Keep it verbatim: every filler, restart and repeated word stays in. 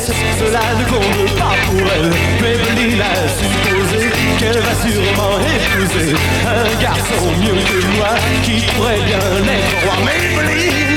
cela ne compte pas pour elle. Maybelline a supposé qu'elle va sûrement épouser un garçon mieux que moi qui pourrait bien être roi. Maybelline